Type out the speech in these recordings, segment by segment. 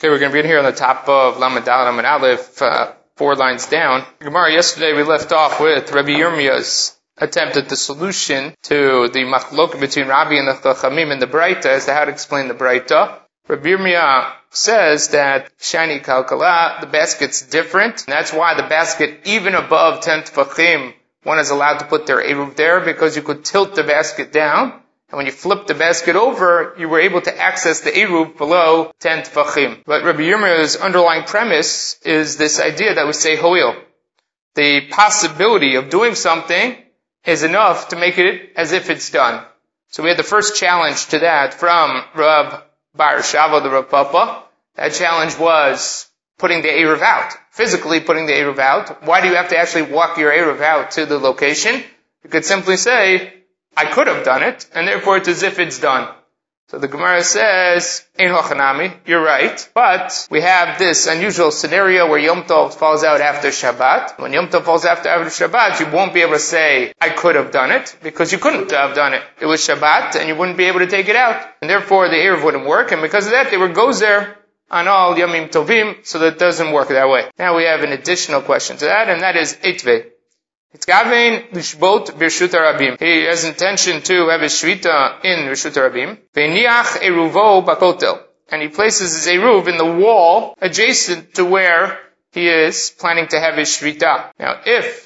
Okay, we're going to be in here on the top of Lamed Daled Amud Aleph, 4 lines down. Gemara, yesterday we left off with Rabbi Yirmiyah's attempt at the solution to the machlok between Rabbi and the Chachamim in the Breita as to how to explain the Breita. Rabbi Yirmiyah says that Shani Kalkala, the basket's different, and that's why the basket, even above 10 tefachim, one is allowed to put their eruv there because you could tilt the basket down. And when you flip the basket over, you were able to access the eruv below 10 tefachim. But Rabbi Yirmiyah's underlying premise is this idea that we say hoil. The possibility of doing something is enough to make it as if it's done. So we had the first challenge to that from Rav Bar Shava, the Rav Papa. That challenge was putting the eruv out, physically putting the eruv out. Why do you have to actually walk your eruv out to the location? You could simply say, I could have done it, and therefore it's as if it's done. So the Gemara says, Ein hochanami, you're right, but we have this unusual scenario where Yom Tov falls out after Shabbat. When Yom Tov falls after Shabbat, you won't be able to say, I could have done it, because you couldn't have done it. It was Shabbat, and you wouldn't be able to take it out. And therefore the eruv wouldn't work, and because of that, they were gozer on all Yomim Tovim, so that doesn't work that way. Now we have an additional question to that, and that is Eitvei. It's Gavein Lishbot Birshut Rabim. He has intention to have his Shvita in Birshut Rabim. Ve'niach eruvo bakotel. And he places his eruv in the wall adjacent to where he is planning to have his Shvita. Now, if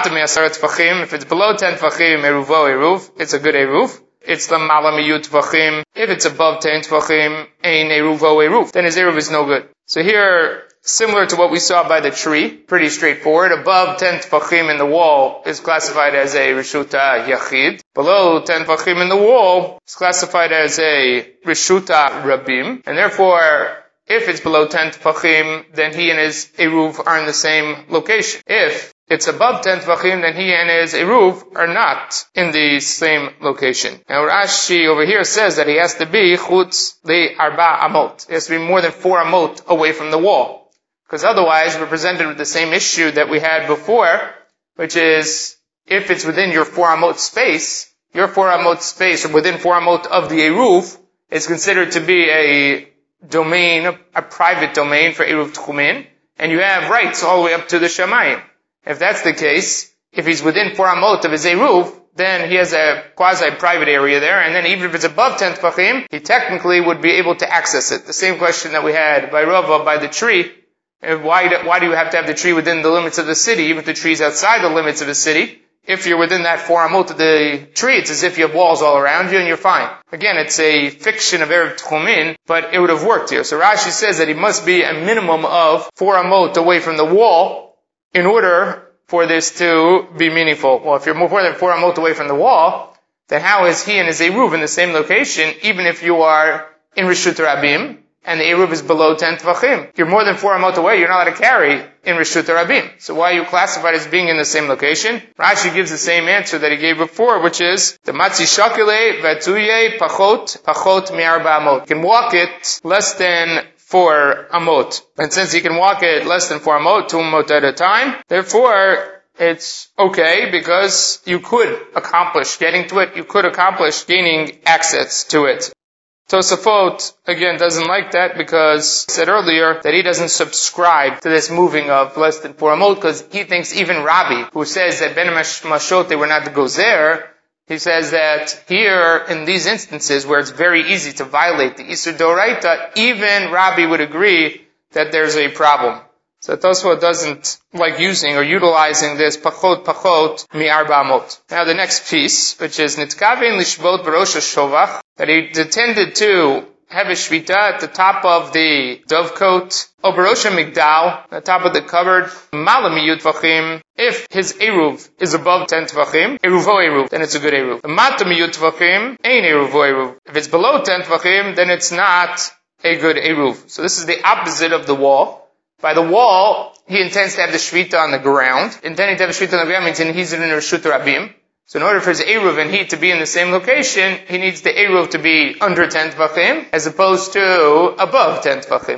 it's below 10 tefachim eruvo eruv, it's a good eruv. It's the malamiyut tefachim. If it's above 10 tefachim, ein eruvo eruv, then his eruv is no good. So here, similar to what we saw by the tree, pretty straightforward. Above 10 tefachim in the wall is classified as a Rishuta Yachid. Below 10 tefachim in the wall is classified as a Rishuta Rabim. And therefore, if it's below 10 tefachim, then he and his eruv are in the same location. If it's above 10 tefachim, then he and his eruv are not in the same location. Now Rashi over here says that he has to be chutz le arba amot. He has to be more than 4 amot away from the wall. Because otherwise we're presented with the same issue that we had before, which is if it's within your 4 amot space, your 4 amot space, or within 4 amot of the eruv, is considered to be a domain, a private domain for eruv tchumin, and you have rights all the way up to the shamayim. If that's the case, if he's within 4 amot of his eruv, then he has a quasi-private area there, and then even if it's above 10 tefachim, he technically would be able to access it. The same question that we had by Rava, by the tree. Why do you have to have the tree within the limits of the city, even if the tree is outside the limits of the city? If you're within that 4 amot of the tree, it's as if you have walls all around you and you're fine. Again, it's a fiction of eruv tchumin, but it would have worked here. So Rashi says that he must be a minimum of 4 amot away from the wall in order for this to be meaningful. Well, if you're more than 4 amot away from the wall, then how is he and his eruv in the same location, even if you are in Rishut Rabim, and the eruv is below 10 tefachim? If you're more than 4 amot away, you're not allowed to carry in Rishut Rabim. So why are you classified as being in the same location? Rashi gives the same answer that he gave before, which is the matzi shakile vatuye pachot mi'arba amot. You can walk it less than 4 amot. And since you can walk it less than 4 amot, 2 amot at a time, therefore it's okay because you could accomplish getting to it, you could accomplish gaining access to it. Tosafot, again, doesn't like that because he said earlier that he doesn't subscribe to this moving of less than 4 amot because he thinks even Rabbi, who says that Ben Mashot, they were not the gozer, he says that here, in these instances where it's very easy to violate the Isur Doraita, even Rabbi would agree that there's a problem. So Tosafot doesn't like using or utilizing this pachot mi'arba amot. Now the next piece, which is nitkavein lishvot b'rosh hashovach, that he intended to have a shvita at the top of the dovecote, or b'rosh migdal, the top of the cupboard, malamiyut tvachim. If his eruv is above 10 tvachim, eruvo eruv, then it's a good eruv. Matamiyut tvachim, ein eruvo eruv. If it's below 10 tvachim, then it's not a good eruv. So this is the opposite of the wall. By the wall, he intends to have the shvita on the ground. Intending to have the shvita on the ground means he's in Rishut Rabim. So in order for his eruv and he to be in the same location, he needs the eruv to be under 10 tvachim, as opposed to above 10 tvachim.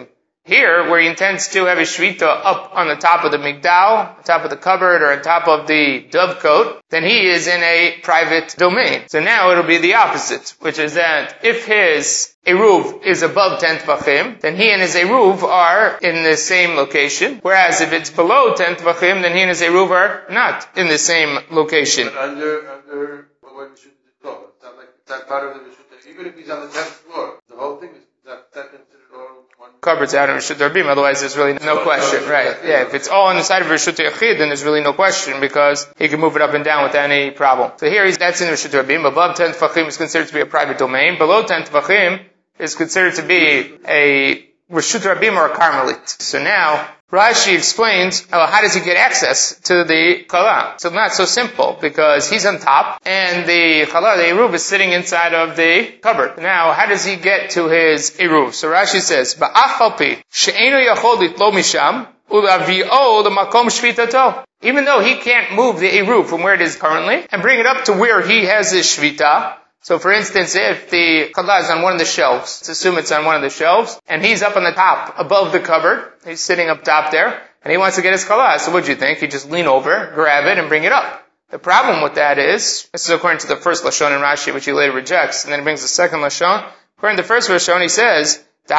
Here, where he intends to have a shvita up on the top of the migdal, on top of the cupboard, or on top of the dovecote, then he is in a private domain. So now it'll be the opposite, which is that if his eruv is above 10 tvachim, then he and his eruv are in the same location. Whereas if it's below 10 tvachim, then he and his eruv are not in the same location. But under what we should call it's not part of the Rishut. Even if he's on the 10th floor, the whole thing is that considered all one. Cupboard's out in Rishut Rabim, otherwise there's really no question, right? Yeah, if it's all on the side of Rishut Yachid, then there's really no question because he can move it up and down without any problem. So here that's in Rishut Rabim. Above 10 Tvachim is considered to be a private domain. Below 10 Tvachim is considered to be a Rishut Rabim or a Carmelit. So now, Rashi explains, how does he get access to the Chala? So not so simple, because he's on top, and the Chala, the Eruv, is sitting inside of the cupboard. Now, how does he get to his Eruv? So Rashi says, Ba'af alpi, she'enu yachol litlo misham, u'lavi'o l'makom shvitato. Even though he can't move the Eruv from where it is currently, and bring it up to where he has his shvita. So for instance, if the chala is on one of the shelves, let's assume it's on one of the shelves, and he's up on the top, above the cupboard, he's sitting up top there, and he wants to get his chala. So what do you think? You just lean over, grab it, and bring it up. The problem with that is, this is according to the first Lashon in Rashi, which he later rejects, and then he brings the second Lashon. According to the first Lashon, he says,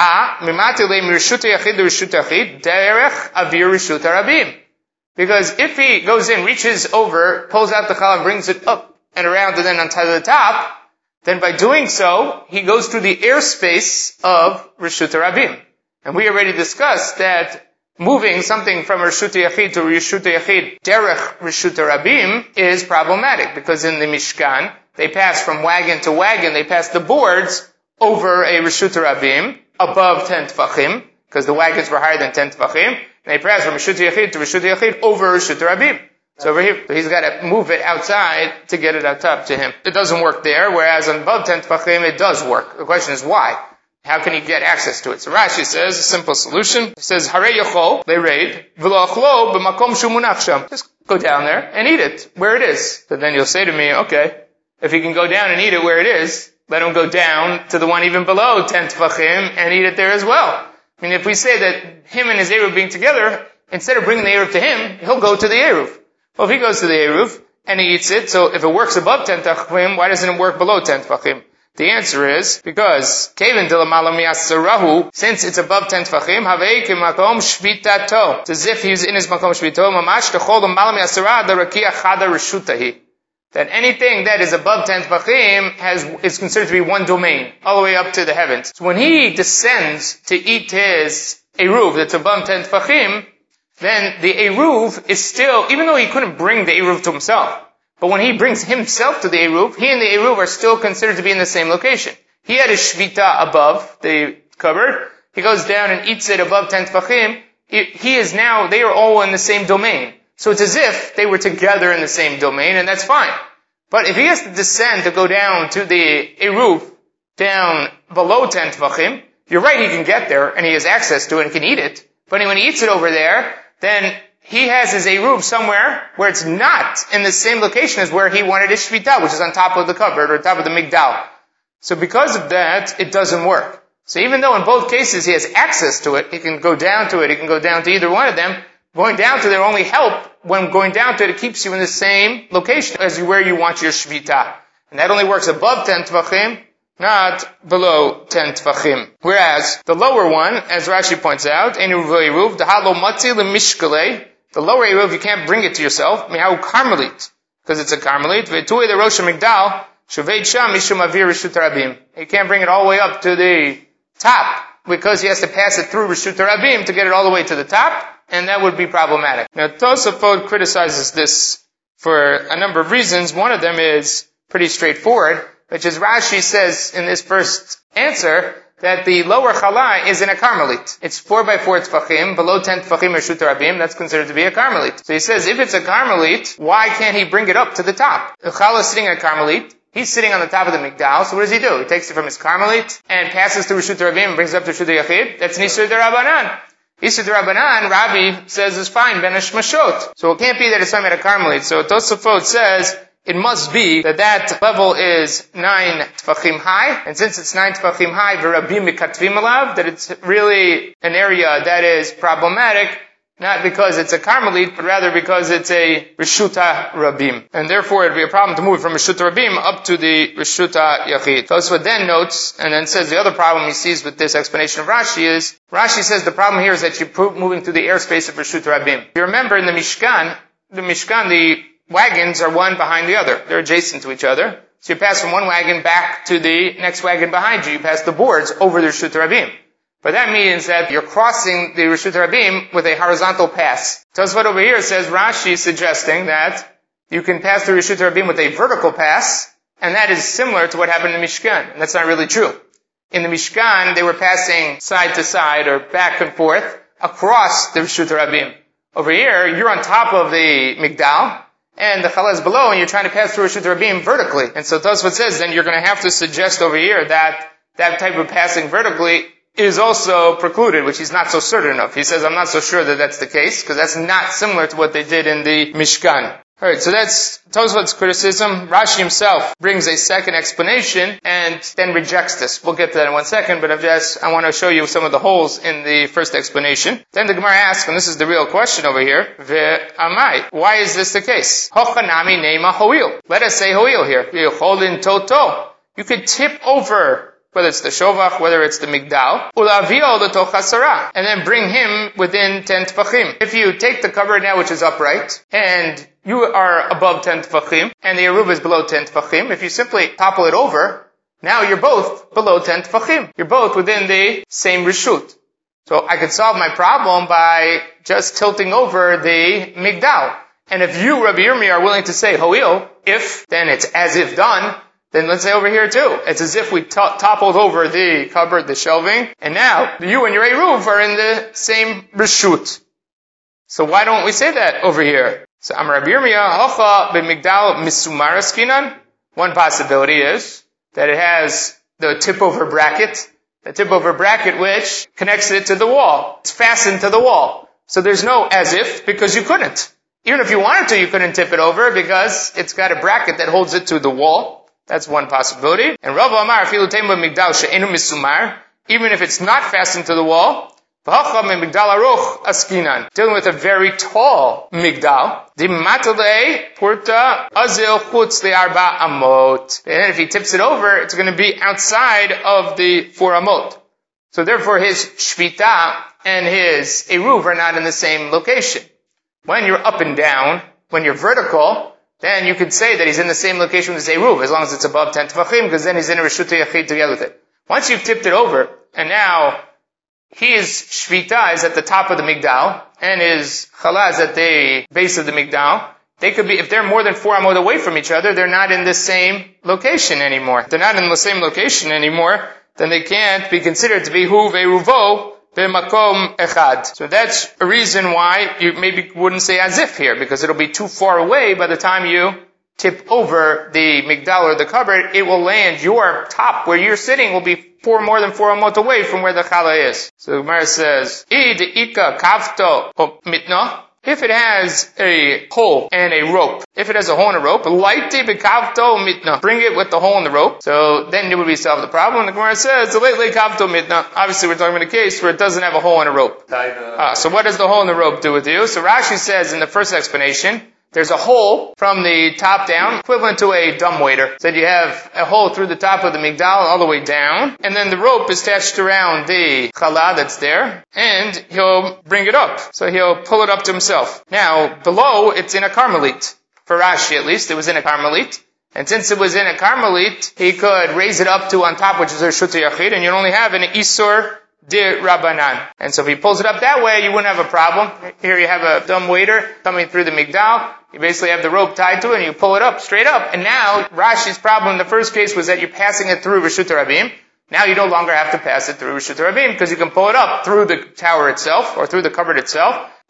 because if he goes in, reaches over, pulls out the chala, brings it up and around, and then on top of the top, then by doing so, he goes through the airspace of Rishut Rabim. And we already discussed that moving something from Rishut Yachid to Rishut Yachid, derech Rishut Rabim, is problematic, because in the Mishkan, they pass from wagon to wagon, they pass the boards over a Rishut Rabim, above 10 Tvachim, because the wagons were higher than 10 Tvachim, and they pass from Rishut Yachid to Rishut Yachid over Rishut Rabim. So over here, he's got to move it outside to get it out up to him. It doesn't work there, whereas on above 10 Tvachim, it does work. The question is why? How can he get access to it? So Rashi says, a simple solution. He says, Hare yochol, they raid, v'lo achlo b'makom shumunach sham. Just go down there and eat it where it is. So then you'll say to me, okay, if he can go down and eat it where it is, let him go down to the one even below 10 Tvachim and eat it there as well. I mean, if we say that him and his Eruv being together, instead of bringing the Eruv to him, he'll go to the Eruv. Well, if he goes to the Eruv and he eats it, so if it works above 10 Tvachim, why doesn't it work below 10 Tvachim? The answer is, because, Kevin Dilamalam Yasarahu, since it's above 10 Tvachim, Havei Makom Shvitato. It's as if he's in his Makom Shvitato, Mamash Techol Malam Yasarah, the Rakia Chada Rishutahi. That anything that is above 10 Tvachim is considered to be one domain, all the way up to the heavens. So when he descends to eat his Eruv that's above 10 Tvachim, then the Eruv is still, even though he couldn't bring the Eruv to himself, but when he brings himself to the Eruv, he and the Eruv are still considered to be in the same location. He had his Shvita above the cupboard, he goes down and eats it above 10 Tvachim, he is now, they are all in the same domain. So it's as if they were together in the same domain, and that's fine. But if he has to descend to go down to the Eruv, down below 10 Tvachim, you're right, he can get there, and he has access to it and can eat it, but when he eats it over there, then he has his Eruv somewhere where it's not in the same location as where he wanted his Shvita, which is on top of the cupboard or top of the Migdal. So because of that, it doesn't work. So even though in both cases he has access to it, he can go down to it, he can go down to either one of them, going down to there only help when going down to it, it keeps you in the same location as where you want your Shvita. And that only works above 10 Tvachim, not below 10 Tvachim. Whereas, the lower one, as Rashi points out, Eruv, the halo matzi lemishkale, the lower Eruv, you can't bring it to yourself, mihahu karmelit, because it's a karmelit, ve'tuei the rosh migdal, shaveit sham mishum avir rishut rabim. You can't bring it all the way up to the top, because he has to pass it through rishut rabim to get it all the way to the top, and that would be problematic. Now, Tosafot criticizes this for a number of reasons. One of them is pretty straightforward, which is Rashi says in this first answer that the lower chala is in a karmelit. It's 4 by 4 tefachim, below 10 tefachim Rishut Rabim, that's considered to be a karmelit. So he says, if it's a karmelit, why can't he bring it up to the top? The chala is sitting in a karmelit, he's sitting on the top of the migdal, so what does he do? He takes it from his karmelit and passes through Rishut Rabim and brings it up to Rishut Yachid. That's Nisur D'Rabbanan. Nisur D'Rabbanan, Rabbi says is fine, ben hashmashot. So it can't be that it's talking about a karmelit. So Tosafot says, it must be that level is 9 tefachim high, and since it's 9 tefachim high, v'rabim mikatvim alav, that it's really an area that is problematic, not because it's a Carmelite, but rather because it's a Rishuta Rabim. And therefore it would be a problem to move from Rishuta Rabim up to the Rishuta Yachid. Tosfot then notes, and then says the other problem he sees with this explanation of Rashi is, Rashi says the problem here is that you're moving through the airspace of Rishuta Rabim. You remember in the Mishkan, the wagons are one behind the other. They're adjacent to each other. So you pass from one wagon back to the next wagon behind you. You pass the boards over the Rishuta Rabim. But that means that you're crossing the Rishut Rabim with a horizontal pass. Tosfot over here says Rashi is suggesting that you can pass the Rishut Rabim with a vertical pass, and that is similar to what happened in the Mishkan. And that's not really true. In the Mishkan, they were passing side to side or back and forth across the Rishut Rabim. Over here, you're on top of the Migdal, and the Chala is below, and you're trying to pass through Rishut Rabim vertically. And so Tosfot says then you're going to have to suggest over here that that type of passing vertically is also precluded, which he's not so certain of. He says, I'm not so sure that that's the case, because that's not similar to what they did in the Mishkan. Alright, so that's Tosfot's criticism. Rashi himself brings a second explanation, and then rejects this. We'll get to that in 1 second, but I want to show you some of the holes in the first explanation. Then the Gemara asks, and this is the real question over here, Ve'amai, why is this the case? Hochanami neima hoil. Let us say hoil here. Yecholin toto. You could tip over, whether it's the Shovach, whether it's the Migdal, ulavio l'toch hasara, and then bring him within 10 tefachim. If you take the cover now, which is upright, and you are above 10 tefachim, and the eruv is below 10 tefachim, if you simply topple it over, now you're both below 10 tefachim. You're both within the same reshut. So I could solve my problem by just tilting over the Migdal. And if you, Rabbi Yirmiyah, are willing to say hoil, if, then it's as if done, then let's say over here too. It's as if we toppled over the cupboard, the shelving, and now you and your Eruv are in the same reshut. So why don't we say that over here? So Amar Rabbi Yirmiyah, Hocha b'migdal misumar askinan. One possibility is that it has the tip-over bracket, which connects it to the wall. It's fastened to the wall. So there's no as if, because you couldn't. Even if you wanted to, you couldn't tip it over because it's got a bracket that holds it to the wall. That's one possibility. And Rav Amar, even if it's not fastened to the wall, dealing with a very tall migdal, and if he tips it over, it's going to be outside of the 4 amot. So therefore his shvita and his eruv are not in the same location. When you're up and down, when you're vertical, then you could say that he's in the same location with his eruv, as long as it's above 10 tefachim, because then he's in a reshut yachid together with it. Once you've tipped it over, and now his shvita is at the top of the migdal, and his chala is at the base of the migdal, they could be, if they're more than 4 amot away from each other, they're not in the same location anymore. If they're not in the same location anymore, then they can't be considered to be hu ve'ruvo b'makom echad. So that's a reason why you maybe wouldn't say as if here, because it'll be too far away by the time you tip over the migdal or the cupboard. It will land, your top where you're sitting will be more than 4 amot away from where the chala is. So the Gemara says, ika kavto mitna. If it has a hole and a rope, if it has a hole and a rope, laiti bekavto mitna. Bring it with the hole in the rope. So then it would be solved the problem. The Gemara says, the late kavto mitna. Obviously we're talking about a case where it doesn't have a hole and a rope. So what does the hole in the rope do with you? So Rashi says in the first explanation, there's a hole from the top down, equivalent to a dumbwaiter. So you have a hole through the top of the migdal all the way down, and then the rope is attached around the chala that's there, and he'll bring it up. So he'll pull it up to himself. Now, below, it's in a Carmelite. For Rashi, at least, it was in a Carmelite. And since it was in a Carmelite, he could raise it up to on top, which is a Reshut Yachid, and you'd only have an Isur de Rabbanan. And so if he pulls it up that way, you wouldn't have a problem. Here you have a dumb waiter coming through the migdal. You basically have the rope tied to it, and you pull it up, straight up. And now, Rashi's problem in the first case was that you're passing it through Reshut Rabim. Now you no longer have to pass it through Reshut Rabim, because you can pull it up through the tower itself, or through the cupboard itself,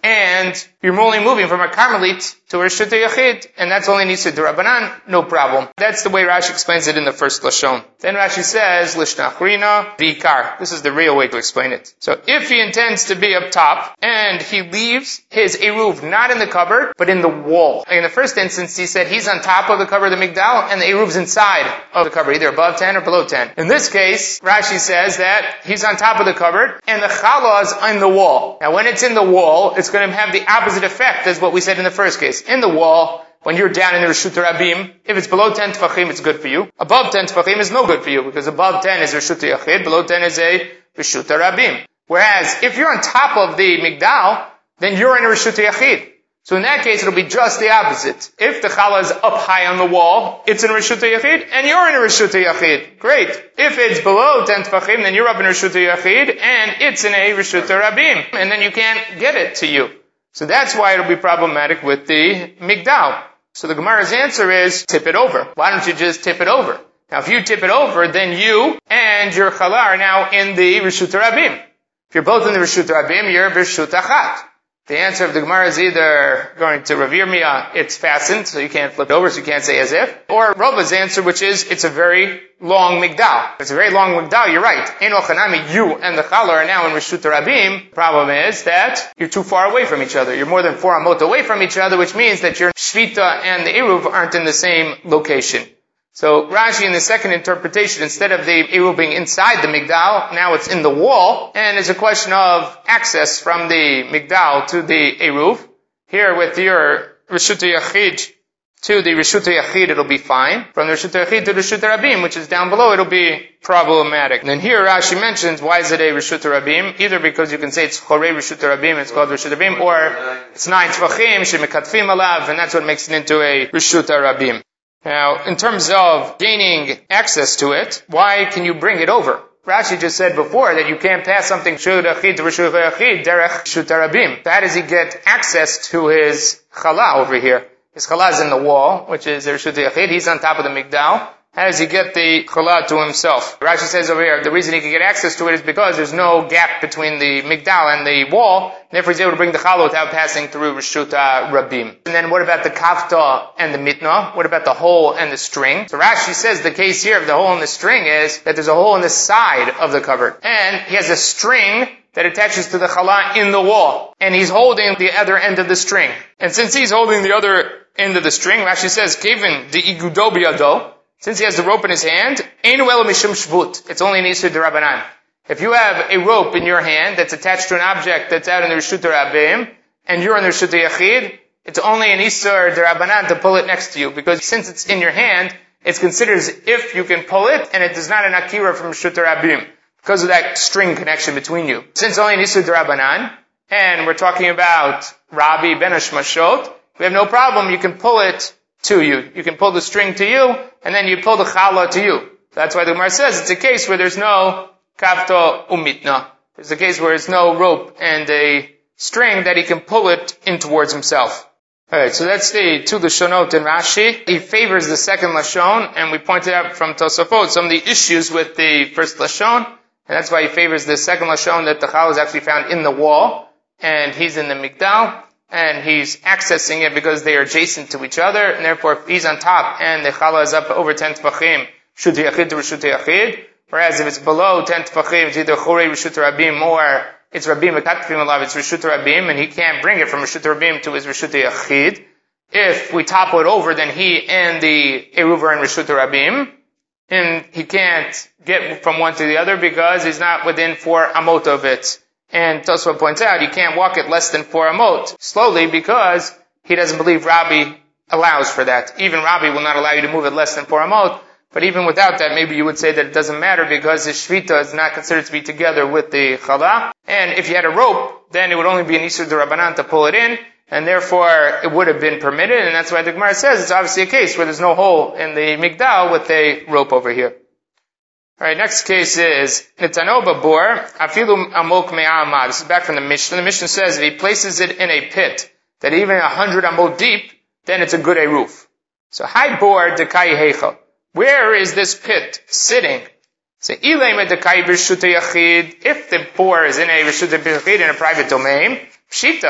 and you're only moving from a Carmelit to a Reshut Yachid, and that's only Nisur D'Rabbanan, no problem. That's the way Rashi explains it in the first Lashon. Then Rashi says, Lishnachrina V'ikar. This is the real way to explain it. So if he intends to be up top, and he leaves his Eruv not in the cupboard, but in the wall. In the first instance, he said he's on top of the cover of the Migdal, and the Eruv's inside of the cupboard, either above 10 or below 10. In this case, Rashi says that he's on top of the cupboard, and the Chala is in the wall. Now when it's in the wall, it's going to have the opposite effect as what we said in the first case. In the wall, when you're down in the Reshut Rabim, if it's below 10 Tfachim, it's good for you. Above 10 Tfachim is no good for you, because above 10 is Reshut Yachid, below 10 is a Reshut Rabim. Whereas, if you're on top of the Migdal, then you're in a Reshut Yachid. So in that case, it'll be just the opposite. If the Chala is up high on the wall, it's in a Reshut Yachid, and you're in a Reshut Yachid. Great. If it's below 10 Tfachim, then you're up in a Reshut Yachid, and it's in a Reshut Rabim. And then you can't get it to you. So that's why it'll be problematic with the Migdal. So the Gemara's answer is, tip it over. Why don't you just tip it over? Now if you tip it over, then you and your Chala are now in the Reshut Rabim. If you're both in the Reshut Rabim, you're Reshut Achat. The answer of the Gemara is either going to Rav Yirmiyah, it's fastened, so you can't flip it over, so you can't say as if, or Rava's answer, which is, it's a very long Migdal. It's a very long Migdal, you're right. Ein Ochanami, you and the Chala are now in Reshut Rabim. Problem is that you're too far away from each other. You're more than 4 amot away from each other, which means that your Shvita and the Eruv aren't in the same location. So Rashi in the second interpretation, instead of the Eruv being inside the Migdal, now it's in the wall, and it's a question of access from the Migdal to the Eruv. Here with your Reshut Yachid to the Reshut Yachid, it'll be fine. From the Reshut Yachid to the Reshut Rabim, which is down below, it'll be problematic. And then here Rashi mentions, why is it a Reshut Rabim? Either because you can say it's Chorei Reshut Rabim, it's called Reshut Rabim, or it's 9 Tvachim, Shemekatfim Alav, and that's what makes it into a Reshut Rabim. Now, in terms of gaining access to it, why can you bring it over? Rashi just said before that you can't pass something Reshut Yachid to Reshut Yachid derech Reshut Rabim. So how does he get access to his Chala over here? His Chala is in the wall, which is Reshut Yachid. He's on top of the Migdal. How does he get the Chala to himself? Rashi says over here, the reason he can get access to it is because there's no gap between the Migdal and the wall, and therefore he's able to bring the Chala without passing through Reshut Rabim. And then what about the Kafta and the Mitna? What about the hole and the string? So Rashi says the case here of the hole and the string is that there's a hole in the side of the cupboard. And he has a string that attaches to the Chala in the wall. And he's holding the other end of the string. And since he's holding the other end of the string, Rashi says, Kevin the Igudo Biyado, since he has the rope in his hand, Einu Elo Mishum Shvut. It's only an Isur D'Rabbanan. If you have a rope in your hand that's attached to an object that's out in the Reshut Rabim, and you're in the Reshut Yachid, it's only an Isur D'Rabbanan to pull it next to you, because since it's in your hand, it's considered as if you can pull it, and it is not an Akira from Reshut Rabim, because of that string connection between you. Since only an Isur D'Rabbanan, and we're talking about Rabbi Ben Hashmashot, we have no problem, you can pull it to you. You can pull the string to you, and then you pull the Chala to you. That's why the Gemara says it's a case where there's no Kafta Umitna. There's a case where there's no rope and a string that he can pull it in towards himself. Alright, so that's the 2 Lashonot in Rashi. He favors the second Lashon, and we pointed out from Tosafot some of the issues with the first Lashon, and that's why he favors the second Lashon, that the Chala is actually found in the wall, and he's in the Migdal, and he's accessing it because they are adjacent to each other, and therefore if he's on top and the Chala is up over 10 Tfachim, Reshut Yachid to Reshut Yachid, whereas if it's below 10 Tfachim, it's either Chorei Reshut Rabim or it's Rabim Mekatfim Alav, it's Reshut Rabim, and he can't bring it from Reshut Rabim to his Reshut Yachid. If we topple it over, then he and the Eruv are in Reshut Rabim, and he can't get from one to the other because he's not within 4 amot of it. And Tosfot points out, you can't walk it less than 4 amot slowly because he doesn't believe Rabbi allows for that. Even Rabbi will not allow you to move it less than 4 amot. But even without that, maybe you would say that it doesn't matter because the Shvita is not considered to be together with the Chala. And if you had a rope, then it would only be an Isur D'Rabbanan to pull it in, and therefore it would have been permitted. And that's why the Gemara says it's obviously a case where there's no hole in the Migdal with a rope over here. Alright, next case is Nitano Babor, Afilu Amok Me'amad. This is back from the Mishnah. The Mishnah says if he places it in a pit that even 100 amot deep, then it's a good roof. So, Hai Bor Dekai Heichel. Where is this pit sitting? So, Ilay Dekai Reshut Yachid. If the bor is in a Reshut Yachid in a private domain, Pshita.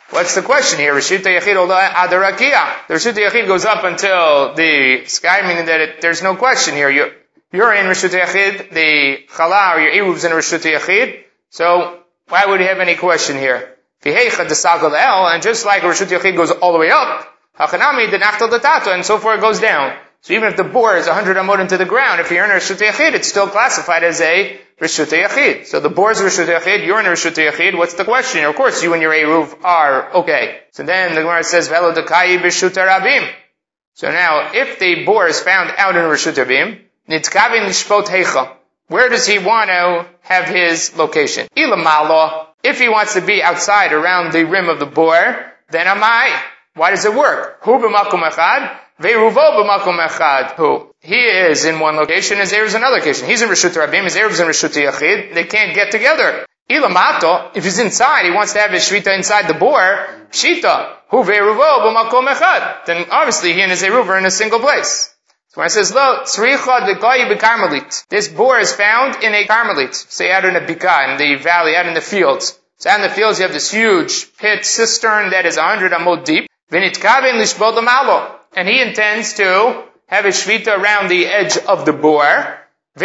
What's the question here? Reshut Yachid Ola Adarakia. The Reshut Yachid goes up until the sky, meaning that there's no question here. You're in Reshut Yachid, the Chala or your Eruv's in Reshut Yachid, so why would you have any question here? And just like Reshut Yachid goes all the way up, Hachanami the Nachtal Datato, and so forth goes down. So even if the bore is 100 amot into the ground, if you're in a Reshut Yachid, it's still classified as a Reshut Yachid. So the bore is Reshut Yachid, you're in a Reshut Yachid, what's the question? Of course, you and your Eruv are okay. So then the Gemara says, Velo Dekai B'Reshut Rabim. So now, if the bore is found out in Reshut Rabim, Nitkavin Lishpot Heicha. Where does he want to have his location? Ilamalo. If he wants to be outside around the rim of the bore, then Amai. Why does it work? Hu b'makom echad, ve'ruvo b'makom echad. Who? He is in one location, his Eruv is in another location. He's in Reshut Rabim, his Eruv is in Reshut Yachid. They can't get together. Ilamato, if he's inside, he wants to have his shvita inside the bore, shita, hu ve'ruvo b'makom echad. Then obviously he and his Eruv are in a single place. So when it says, lo, tzricha dekoyi b'karmelit. This bore is found in a Carmelit. Say out in a bika, in the valley, out in the fields. So out in the fields you have this huge pit cistern that is 100 amot deep. And he intends to have a shvita around the edge of the bore.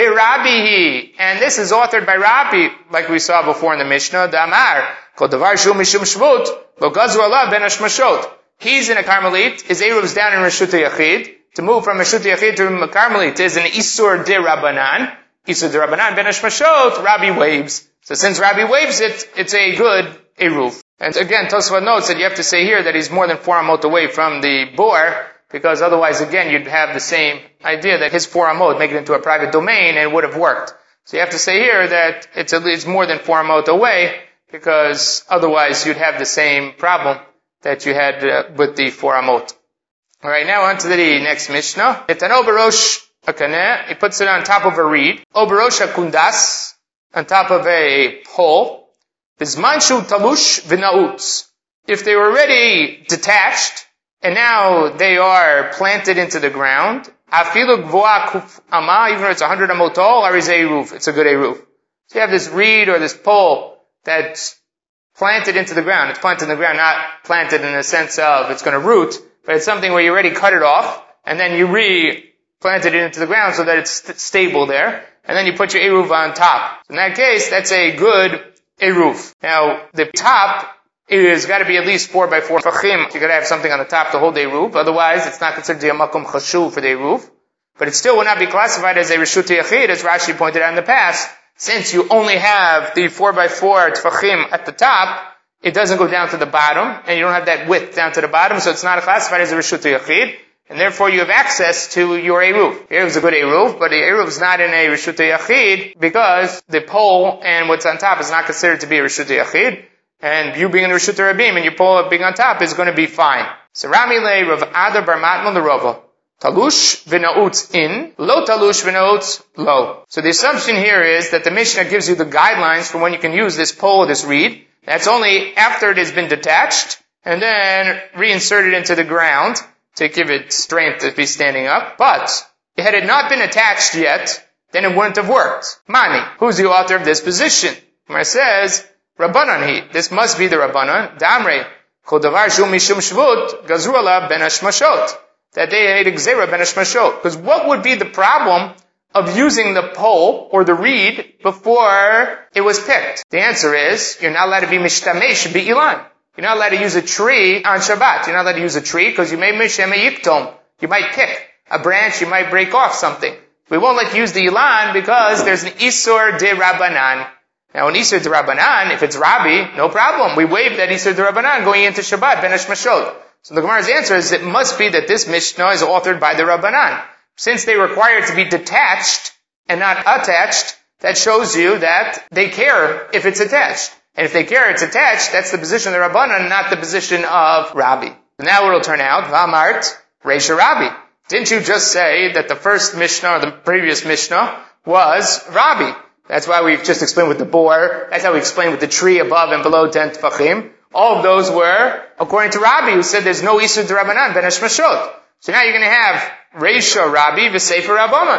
Ve'rabihi, and this is authored by Rabbi, like we saw before in the Mishnah. Damar, kol davar shu mishum shvut, lo gazru alav ben hashmashot. He's in a Carmelit, his Eruv is down in Reshut Yachid. To move from Reshut Yachid to a Carmelit is an Isur de Rabbanan. Isur de Rabbanan ben hashmashot, Rabbi waves. So since Rabbi waves it, it's a good Eruv. And again, Tosfot notes that you have to say here that he's more than 4 amot away from the bore, because otherwise, again, you'd have the same idea that his 4 amot make it into a private domain and it would have worked. So you have to say here that it's more than 4 amot away, because otherwise you'd have the same problem that you had with the 4 amot. Alright, now on to the next Mishnah. Etano Barosh Akaneh, he puts it on top of a reed. Obarosh Akundas, on top of a pole. Bizmanshu talush v'nautz. If they were already detached, and now they are planted into the ground, afilu gvoa kuf ama, even if it's 100 amot tall, or is a roof, it's a good roof. So you have this reed or this pole that's planted into the ground. It's planted in the ground, not planted in the sense of it's going to root, but it's something where you already cut it off, and then you replanted it into the ground so that it's stable there, and then you put your eruv on top. So in that case, that's a good Eruv. Now, the top is got to be at least 4 by 4 fachim. You got to have something on the top to hold the Eruv. Otherwise, it's not considered a makom chashuv for the Eruv. But it still will not be classified as a Reshut Yachid, as Rashi pointed out in the past. Since you only have the 4 by 4 tfachim at the top, it doesn't go down to the bottom, and you don't have that width down to the bottom, so it's not classified as a Reshut Yachid. And therefore you have access to your Eruv. Eruv is a good Eruv, but the Eruv is not in a Reshut Yachid because the pole and what's on top is not considered to be a Reshut Yachid. And you being in the Reshut Rabim and your pole being on top is going to be fine. So Rami le Rav Adar bar Matman l'Rova. Talush v'nautz in, lo talush v'nautz lo. So the assumption here is that the Mishnah gives you the guidelines for when you can use this pole or this reed. That's only after it has been detached and then reinserted into the ground to give it strength to be standing up. But had it not been attached yet, then it wouldn't have worked. Mani, who's the author of this position? Where it says, Rabbanan he. This must be the Rabbanan. Damre, kol davar shu mishum shvut, gazru alav ben hashmashot. That they had gzera ben hashmashot. Because what would be the problem of using the pole or the reed before it was picked? The answer is, you're not allowed to be mishtamesh bi'ilan. You're not allowed to use a tree on Shabbat. You're not allowed to use a tree because you may misheme yiktom. You might pick a branch, you might break off something. We won't let you use the ilan because there's an isur de rabbanan. Now an isur de rabbanan, if it's Rabbi, no problem. We waive that isur de rabbanan going into Shabbat, ben hashmashot. So the Gemara's answer is it must be that this Mishnah is authored by the Rabbanan. Since they require it to be detached and not attached, that shows you that they care if it's attached. And if they care it's attached, that's the position of the Rabbanan, not the position of Rabbi. So now it'll turn out, V'amart, Reisha Rabbi. Didn't you just say that the first Mishnah, or the previous Mishnah, was Rabbi? That's why we've just explained with the bore. That's how we explained with the tree above and below 10 tefachim. All of those were according to Rabbi, who said there's no Isur de Rabbanan, ben hashmashot. So now you're going to have Reisha Rabbi, v'Sefer Rabbanan.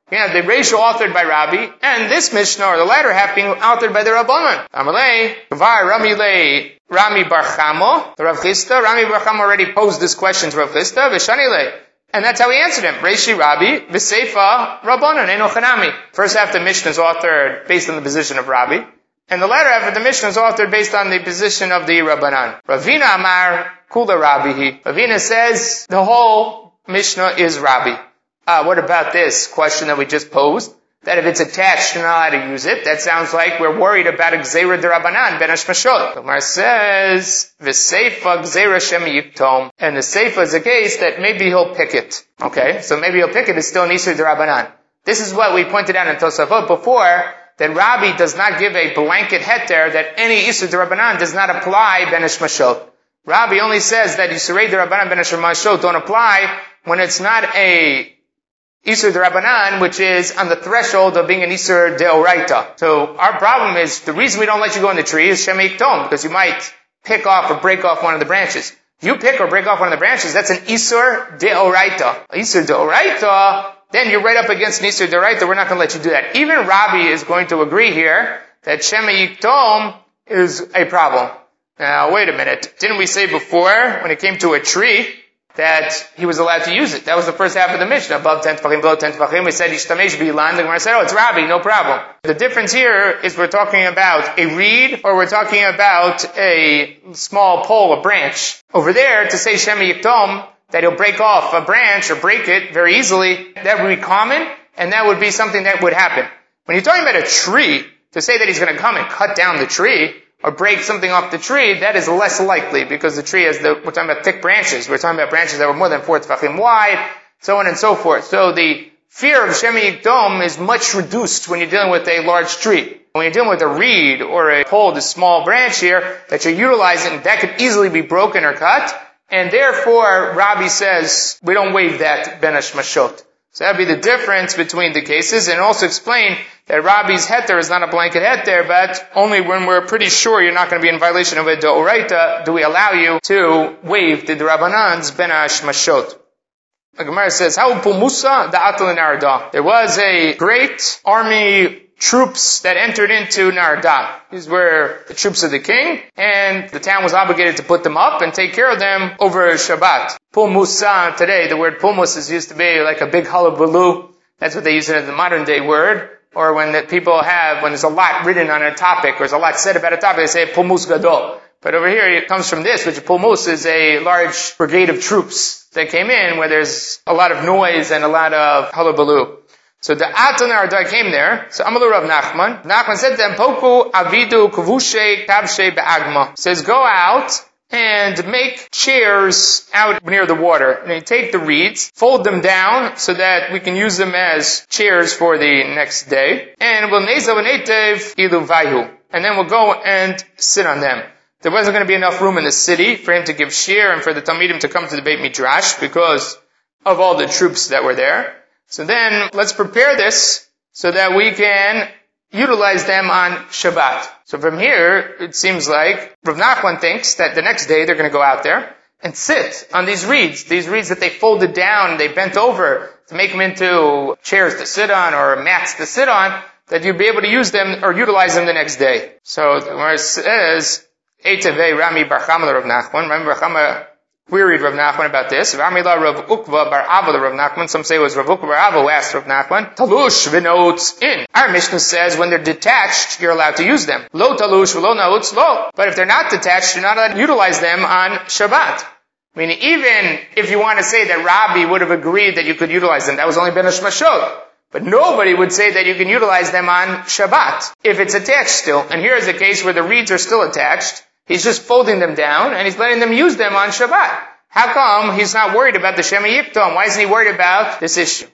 You have the ratio authored by Rabbi, and this Mishnah, or the latter half, being authored by the Rabbanan. Amalei, Kvar Ramilei, Rami Bar Chamo, the Rav Chisda. Rami Bar Chamo already posed this question to Rav Chisda, Vishanilei. And that's how he answered him. Reishi Rabbi, V'seifa Rabbanan, Eno Chanami. First half of the Mishnah is authored based on the position of Rabbi, and the latter half of the Mishnah is authored based on the position of the Rabbanan. Ravina Amar Kula Rabbihi. Ravina says the whole Mishnah is Rabbi. What about this question that we just posed? That if it's attached, you're not allowed to use it. That sounds like we're worried about a Gzeira D'Rabbanan, Ben Hashmashot. Gemara says, V'seifa Gzeira Shem Yiktom. And the Seifa is a case that maybe he'll pick it. Okay, so maybe he'll pick it. It's still an Isur D'Rabbanan. This is what we pointed out in Tosafot before, that Rabbi does not give a blanket heter that any Isur D'Rabbanan does not apply Ben Hashmashot. Rabbi only says that Isurei D'Rabbanan Ben Hashmashot don't apply when it's not a Isur D'Rabbanan, which is on the threshold of being an Isur Deoraita. So our problem is, the reason we don't let you go in the tree is Shem Yiktom, because you might pick off or break off one of the branches. If you pick or break off one of the branches, that's an Isur Deoraita. Isur Deoraita, then you're right up against an Isur Deoraita, we're not going to let you do that. Even Rabbi is going to agree here that Shem Yiktom is a problem. Now, wait a minute. Didn't we say before, when it came to a tree, that he was allowed to use it? That was the first half of the Mishnah. Above 10 tefachim, below 10 tefachim. We said, Yishtamesh bilan. The Gemara said, oh, it's Rabbi, no problem. The difference here is we're talking about a reed, or we're talking about a small pole, a branch. Over there, to say Shem Yiktom, that he'll break off a branch or break it very easily, that would be common, and that would be something that would happen. When you're talking about a tree, to say that he's going to come and cut down the tree, or break something off the tree, that is less likely, because the tree we're talking about thick branches. We're talking about branches that were more than 4 tefachim wide, so on and so forth. So the fear of Shem Yiktom is much reduced when you're dealing with a large tree. When you're dealing with a reed or a pole, this small branch here, that you're utilizing, that could easily be broken or cut, and therefore, Rabbi says, we don't waive that Ben Hashmashot. So that would be the difference between the cases, and also explain that Rabbi's heter is not a blanket heter, but only when we're pretty sure you're not going to be in violation of a D'Oraita do we allow you to waive the D'Rabbanan's Ben Hashmashot. The Gemara says, "How Pulmusa da'atal Narada." There was a great army troops that entered into Narada. These were the troops of the king, and the town was obligated to put them up and take care of them over Shabbat. Pulmusa, today, the word pulmus is used to be like a big hullabaloo. That's what they use it as the modern day word. Or when when there's a lot written on a topic, or there's a lot said about a topic, they say pulmus gadol. But over here it comes from this, which pulmus is a large brigade of troops that came in where there's a lot of noise and a lot of hullabaloo. So the Atan Narada came there. So Amalu Rav Nachman. Nachman said to them, Poku avidu kavushe kavshe be'agma. Says, go out and make chairs out near the water. And they take the reeds, fold them down so that we can use them as chairs for the next day. And we'll nezav netev ilu vayhu. And then we'll go and sit on them. There wasn't going to be enough room in the city for him to give shir and for the Talmidim to come to the Beit Midrash because of all the troops that were there. So then, let's prepare this so that we can utilize them on Shabbat. So from here, it seems like Rav Nachman thinks that the next day they're going to go out there and sit on these reeds that they folded down, they bent over to make them into chairs to sit on or mats to sit on, that you'll be able to use them or utilize them the next day. So where it says, Eitavei Rami Bar Chama Rav Nachman, Rami Bar Chama queried Rav Nachman about this. Rami la Rav Ukva Bar Ava Rav Nachman. Some say it was Rav Ukva Bar Ava who asked Rav Nachman. Talush v'noutz in. Our Mishnah says when they're detached, you're allowed to use them. Lo talush v'lo nautz lo. But if they're not detached, you're not allowed to utilize them on Shabbat. Meaning even if you want to say that Rabbi would have agreed that you could utilize them, that was only Ben Hashmashot. But nobody would say that you can utilize them on Shabbat if it's attached still. And here is a case where the reeds are still attached. He's just folding them down, and he's letting them use them on Shabbat. How come he's not worried about the Shem Yiktom? Why isn't he worried about this issue?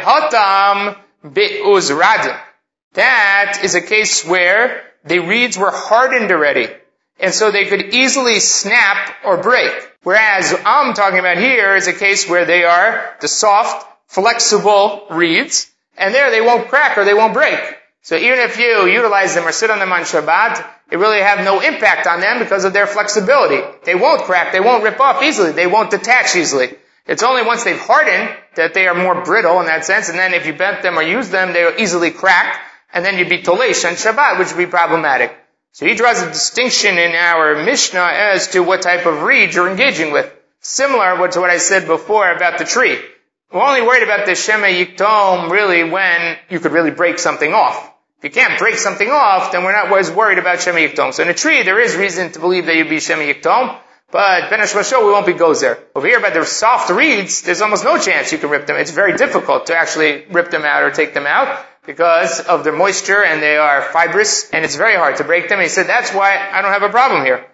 Hatam be'uzradin. That is a case where the reeds were hardened already, and so they could easily snap or break. Whereas I'm talking about here is a case where they are the soft, flexible reeds, and there they won't crack or they won't break. So even if you utilize them or sit on them on Shabbat, it really have no impact on them because of their flexibility. They won't crack, they won't rip off easily, they won't detach easily. It's only once they've hardened that they are more brittle in that sense, and then if you bent them or use them, they will easily crack, and then you'd be tolesh on Shabbat, which would be problematic. So he draws a distinction in our Mishnah as to what type of reed you're engaging with. Similar to what I said before about the tree. We're only worried about the Shema Yiktom really when you could really break something off. If you can't break something off, then we're not always worried about Shema Yiktom. So in a tree, there is reason to believe that you'd be Shema Yiktom, but Ben Hashmashot, we won't be gozer. Over here, about the soft reeds, there's almost no chance you can rip them. It's very difficult to actually rip them out or take them out because of their moisture and they are fibrous, and it's very hard to break them. And he said, that's why I don't have a problem here.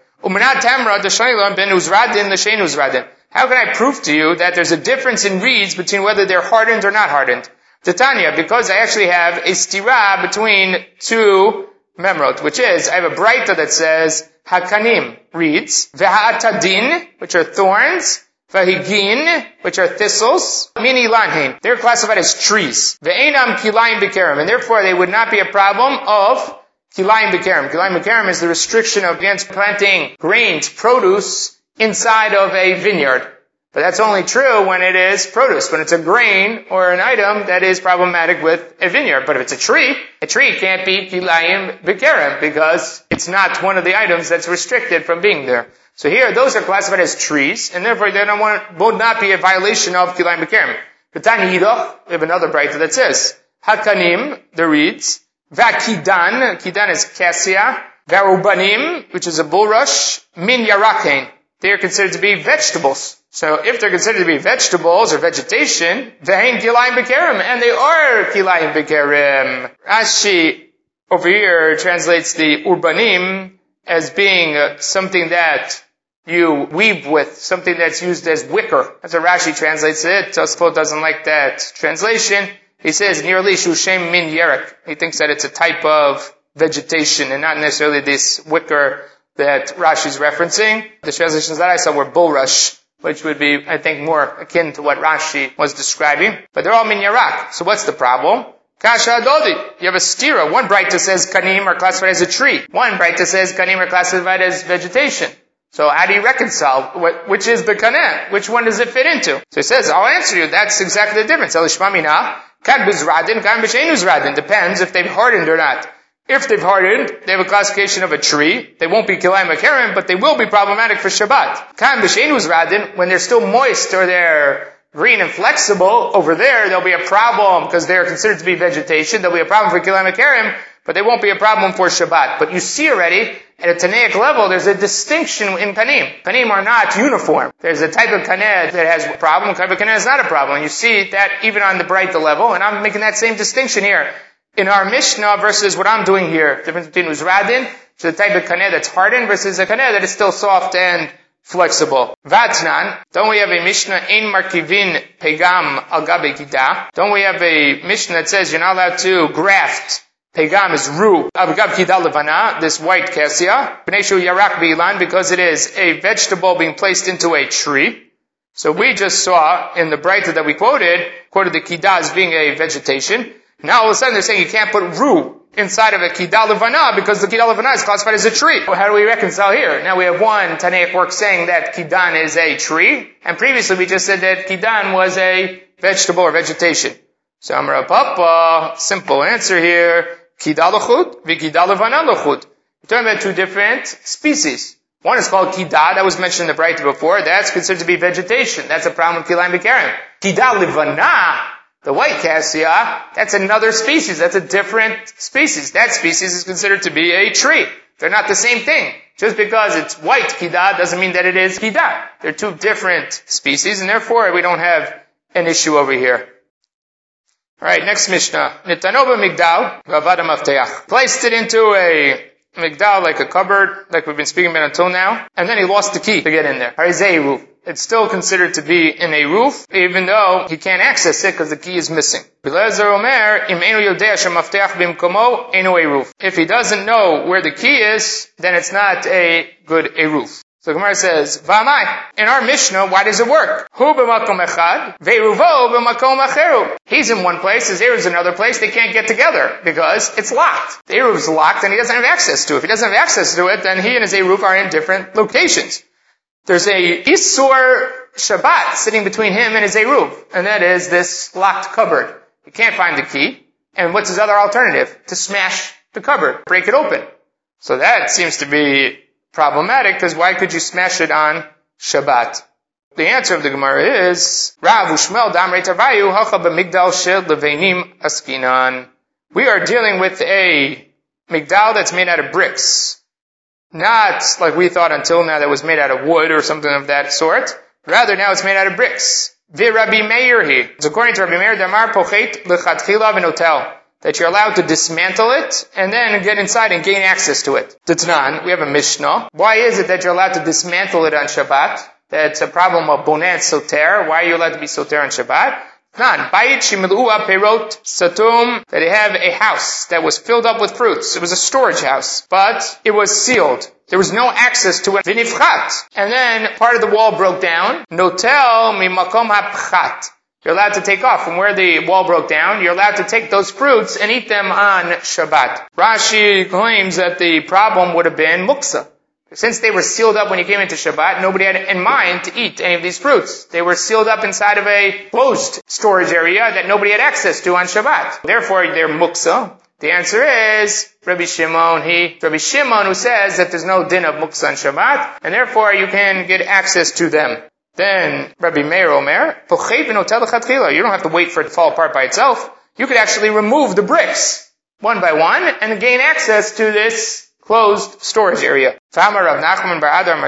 How can I prove to you that there's a difference in reeds between whether they're hardened or not hardened? Titania, because I actually have a stira between two memrot, which is, I have a braita that says, hakanim, reeds, v'ha'atadin, which are thorns, v'higin, which are thistles, mini lanhin. They're classified as trees. Ve'enam kilayim b'kerem, and therefore they would not be a problem of kilayim b'kerem. Kilayim b'kerem is the restriction against planting grains, produce, inside of a vineyard. But that's only true when it is produce. When it's a grain or an item that is problematic with a vineyard. But if it's a tree can't be kilayim b'kerem because it's not one of the items that's restricted from being there. So here, those are classified as trees, and therefore they would not be a violation of kilayim b'kerem. B'tani Yidoch, we have another braita that says, hakanim, the reeds, v'kidan, kidan is cassia, v'arubanim, which is a bulrush, min yarakein. They are considered to be vegetables. So if they're considered to be vegetables or vegetation, ve'hen kilayim b'kerem, and they are kilayim b'kerem. Rashi over here translates the urbanim as being something that you weave with, something that's used as wicker. That's how Rashi translates it. Tosfot doesn't like that translation. He says, nearly shushem min yerek. He thinks that it's a type of vegetation and not necessarily this wicker that Rashi's referencing. The translations that I saw were bulrush, which would be, I think, more akin to what Rashi was describing. But they're all min yarak. So what's the problem? Kasha adodi. You have a stira. One braita says kanim are classified as a tree. One braita says kanim are classified as vegetation. So how do you reconcile? Which is the kaneh? Which one does it fit into? So he says, I'll answer you. That's exactly the difference. Depends if they've hardened or not. If they've hardened, they have a classification of a tree. They won't be kilayim b'kerem, but they will be problematic for Shabbat. When they're still moist or they're green and flexible, over there, there'll be a problem because they're considered to be vegetation. There'll be a problem for kilayim b'kerem, but they won't be a problem for Shabbat. But you see already, at a Tanaic level, there's a distinction in Kanim. Kanim are not uniform. There's a type of Kaneh that has a problem, a type of Kaneh is not a problem. And you see that even on the Braita level, and I'm making that same distinction here. In our Mishnah versus what I'm doing here, the difference between Uzradin, which is the type of Kaneh that's hardened, versus a Kaneh that is still soft and flexible. Vatnan, don't we have a Mishnah, Ein Markivin Pegam Al Gabe Kida? Don't we have a Mishnah that says you're not allowed to graft Pegam is ru, Abgab Kida Levana, this white cassia, B'neshu Yarak Bilan, because it is a vegetable being placed into a tree. So we just saw in the Braita that we quoted the Kida as being a vegetation. Now all of a sudden they're saying you can't put ru inside of a Kida Levana because the Kida Levana is classified as a tree. Well, how do we reconcile here? Now we have one Tanaic work saying that Kidan is a tree, and previously we just said that Kidan was a vegetable or vegetation. So Amar Papa, simple answer here. Kida l'chut, v'kida levana l'chut. We're talking about two different species. One is called kida, that was mentioned in the Braita before. That's considered to be vegetation. That's a problem with kilayim b'kerem. Kida levana, the white cassia, that's another species. That's a different species. That species is considered to be a tree. They're not the same thing. Just because it's white kida doesn't mean that it is kida. They're two different species, and therefore we don't have an issue over here. Alright, next Mishnah. Nitanoba Migdal, Vavada Mafteach. Placed it into a Migdal, like a cupboard, like we've been speaking about until now, and then he lost the key to get in there. Harizei roof. It's still considered to be in a roof, even though he can't access it because the key is missing. If he doesn't know where the key is, then it's not a good roof. So Gemara says, V'amai. In our Mishnah, why does it work? Hu b'makom echad, ve'ruvo b'makom acheru. He's in one place, his Eruv's in another place, they can't get together, because it's locked. The Eruv's locked and he doesn't have access to it. If he doesn't have access to it, then he and his Eruv are in different locations. There's a Isur Shabbat sitting between him and his Eruv, and that is this locked cupboard. He can't find the key, and what's his other alternative? To smash the cupboard, break it open. So that seems to be problematic, because why could you smash it on Shabbat? The answer of the Gemara is, Rav Ushmel Damrei Tarvayu Hacha b'migdal shel leveinim askinan. We are dealing with a migdal that's made out of bricks. Not like we thought until now that was made out of wood or something of that sort. Rather, now it's made out of bricks. Rabbi Meir he. It's according to Rabbi Meir, Damar pochet lechatchila v'notel. That you're allowed to dismantle it and then get inside and gain access to it. T'tnan, we have a Mishnah. Why is it that you're allowed to dismantle it on Shabbat? That's a problem of bonet soter. Why are you allowed to be soter on Shabbat? That they have a house that was filled up with fruits. It was a storage house, but it was sealed. There was no access to it. And then part of the wall broke down. Notel mimakom hapchat. You're allowed to take off from where the wall broke down. You're allowed to take those fruits and eat them on Shabbat. Rashi claims that the problem would have been muksa. Since they were sealed up when you came into Shabbat, nobody had in mind to eat any of these fruits. They were sealed up inside of a closed storage area that nobody had access to on Shabbat. Therefore, they're muksa. The answer is Rabbi Shimon who says that there's no din of muksa on Shabbat, and therefore you can get access to them. Then Rabbi Meir Omer, you don't have to wait for it to fall apart by itself. You could actually remove the bricks one by one and gain access to this closed storage area. Didn't Rav Nachman bar Ada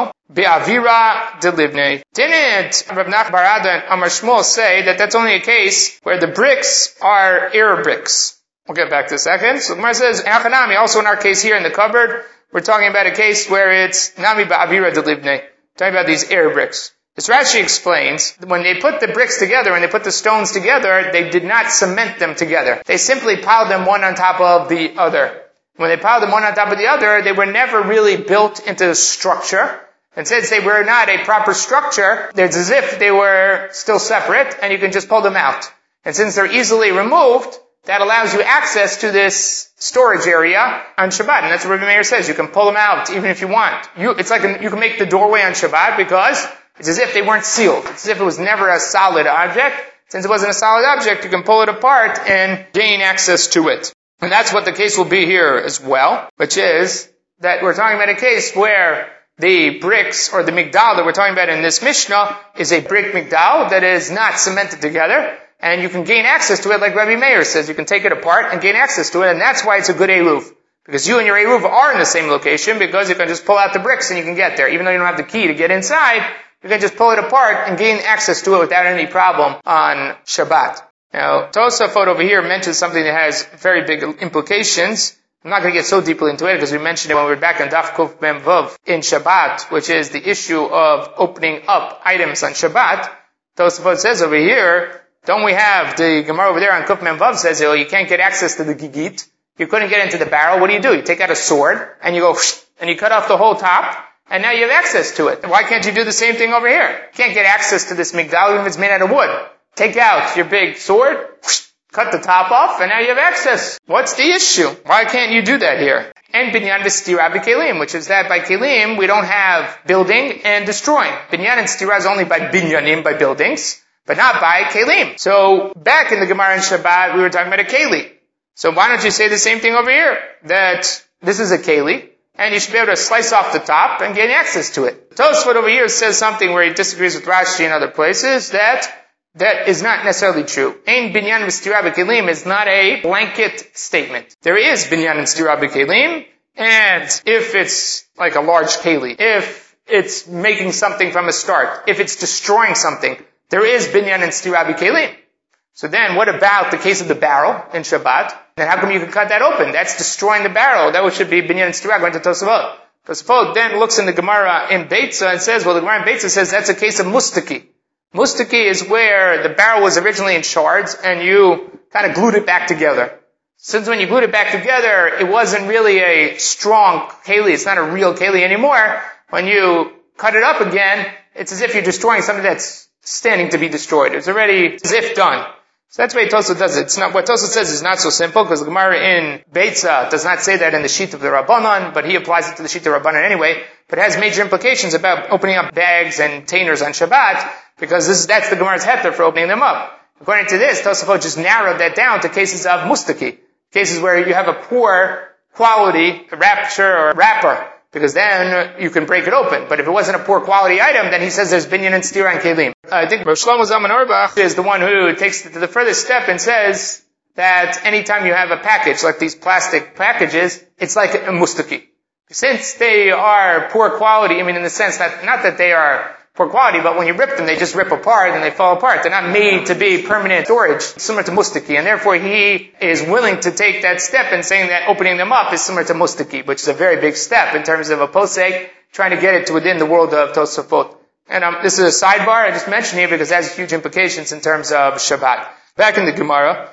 and Amar Shmuel say that that's only a case where the bricks are air bricks? We'll get back to a second. So the Gemara says, Hachanami, also in our case here in the cupboard, we're talking about a case where it's Nami ba'avira delibne. Talking about these air bricks. This Rashi explains, when they put the bricks together, when they put the stones together, they did not cement them together. They simply piled them one on top of the other. When they piled them one on top of the other, they were never really built into a structure. And since they were not a proper structure, it's as if they were still separate, and you can just pull them out. And since they're easily removed, that allows you access to this storage area on Shabbat. And that's what Rabbi Meir says. You can pull them out even if you want. It's like you can make the doorway on Shabbat because it's as if they weren't sealed. It's as if it was never a solid object. Since it wasn't a solid object, you can pull it apart and gain access to it. And that's what the case will be here as well, which is that we're talking about a case where the bricks or the migdal that we're talking about in this Mishnah is a brick migdal that is not cemented together. And you can gain access to it like Rabbi Meir says. You can take it apart and gain access to it, and that's why it's a good Eruv. Because you and your Eruv are in the same location, because you can just pull out the bricks and you can get there. Even though you don't have the key to get inside, you can just pull it apart and gain access to it without any problem on Shabbat. Now, Tosafot over here mentions something that has very big implications. I'm not going to get so deeply into it because we mentioned it when we were back on Daf Kuf Mem Vav in Shabbat, which is the issue of opening up items on Shabbat. Tosafot says over here, don't we have the Gemara over there on Kuf Mem Vav says, oh, you can't get access to the gigit. You couldn't get into the barrel. What do? You take out a sword and you go, and you cut off the whole top, and now you have access to it. Why can't you do the same thing over here? You can't get access to this migdal even if it's made out of wood. Take out your big sword, cut the top off, and now you have access. What's the issue? Why can't you do that here? And binyan v'stira b'kelim, which is that by kelim we don't have building and destroying. Binyan and stira is only by binyanim, by buildings, but not by kelim. So back in the Gemara in Shabbat, we were talking about a keli. So why don't you say the same thing over here? That this is a keli, and you should be able to slice off the top and gain access to it. Tosfot over here says something where he disagrees with Rashi in other places, that is not necessarily true. Ein binyan v'stira b'kelim is not a blanket statement. There is binyan and stira b'kelim, and if it's like a large keli, if it's making something from a start, if it's destroying something, there is binyan and stira b'kelim. So then, what about the case of the barrel in Shabbat? Then how come you can cut that open? That's destroying the barrel. That should be binyan and stira, going to Tosafot. Tosafot then looks in the Gemara in Beitza and says, well, the Gemara in Beitza says that's a case of mustaki. Mustaki is where the barrel was originally in shards and you kind of glued it back together. Since when you glued it back together, it wasn't really a strong keli. It's not a real keli anymore. When you cut it up again, it's as if you're destroying something that's standing to be destroyed. It's already as if done. So that's the way Tosfos does it. It's not, what Tosfos says is not so simple, because the Gemara in Beitza does not say that in the sheet of the Rabbanon, but he applies it to the sheet of the Rabbanon anyway, but it has major implications about opening up bags and containers on Shabbat, because that's the Gemara's heter for opening them up. According to this, Tosfos just narrowed that down to cases of mustaki, cases where you have a poor quality rapture or wrapper, because then you can break it open. But if it wasn't a poor quality item, then he says there's binyan and stira and kelim. I think Rav Shlomo Zalman Auerbach is the one who takes it to the furthest step and says that anytime you have a package, like these plastic packages, it's like a mustaki. Since they are poor quality, I mean in the sense that, not that they are poor quality, but when you rip them, they just rip apart and they fall apart. They're not made to be permanent storage, similar to mustaki. And therefore he is willing to take that step in saying that opening them up is similar to mustaki, which is a very big step in terms of a posek, trying to get it to within the world of Tosafot. And this is a sidebar I just mentioned here because it has huge implications in terms of Shabbat. Back in the Gemara